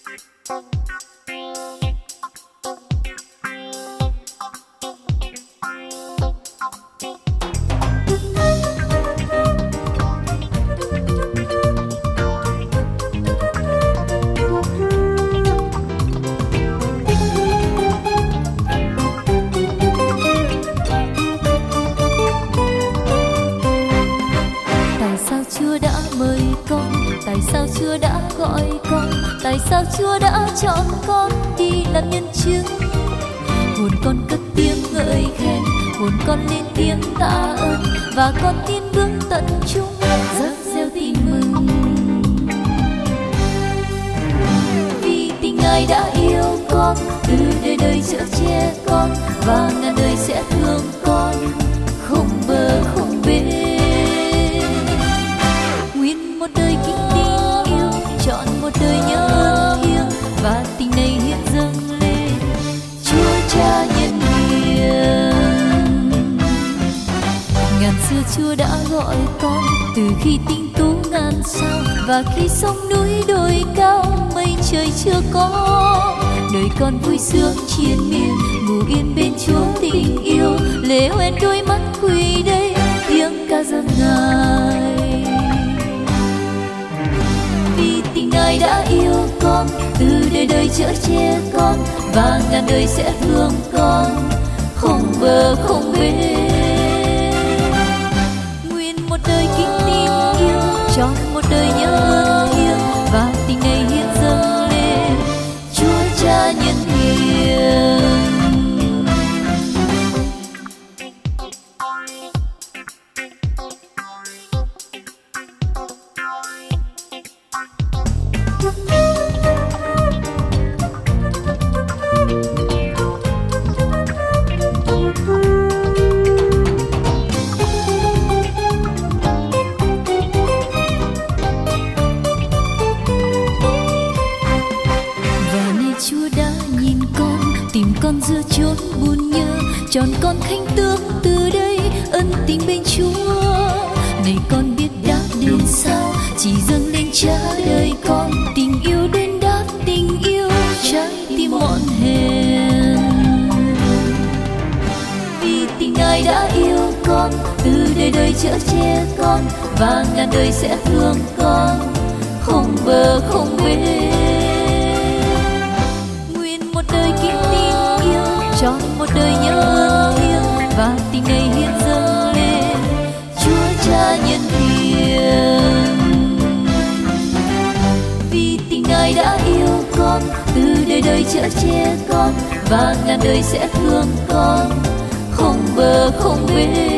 Chúa đã gọi con, tại sao Chúa đã chọn con đi làm nhân chứng? Hồn con cất tiếng ngợi khen, hồn con lên tiếng tạ ơn, và con tin bước tận chung rước reo tin mừng. Vì tình Ngài đã yêu con, từ đời đời chở che con, và ngàn đời sẽ thương con không bờ không bến. Nguyên một đời kính tin yêu, chọn một đời nhớ ơn thiêng, và tình này hiện dâng lên Chúa Cha nhân hiền. Ngàn xưa Chúa đã gọi con, từ khi tinh tú ngàn sao, và khi sông núi đồi cao mây trời chưa có. Đời con vui sướng triền miên, ngủ yên bên Chúa tình yêu, lệ hoen đôi mắt quỳ đây tiếng ca dâng Ngài. Vì tình Ngài đã yêu con, từ đời đời chở che con, và ngàn đời sẽ thương con không bờ không bến. Nguyên một đời kính tin yêu, trọn một đời nhớ ơn thiêng, và tình này hiện dâng lên Chúa Cha nhân hiền. Tìm con giữa chốn buồn nhớ, chọn con khanh tướng từ đây ân tình bên Chúa. Này con biết đáp đến sao, chỉ dâng lên Cha đời con, tình yêu đến đáp tình yêu trái tim mọn hèn. Vì tình Ngài đã yêu con, từ đời đời chở che con, và ngàn đời sẽ thương con không bờ không bến. Nguyên một đời kính tin yêu, trọn một đời nhớ ơn thiêng, và tình này hiện dâng lên Chúa Cha nhân hiền. Vì tình Ngài đã yêu con, từ đời đời chở che con, và ngàn đời sẽ thương con không bờ không bến.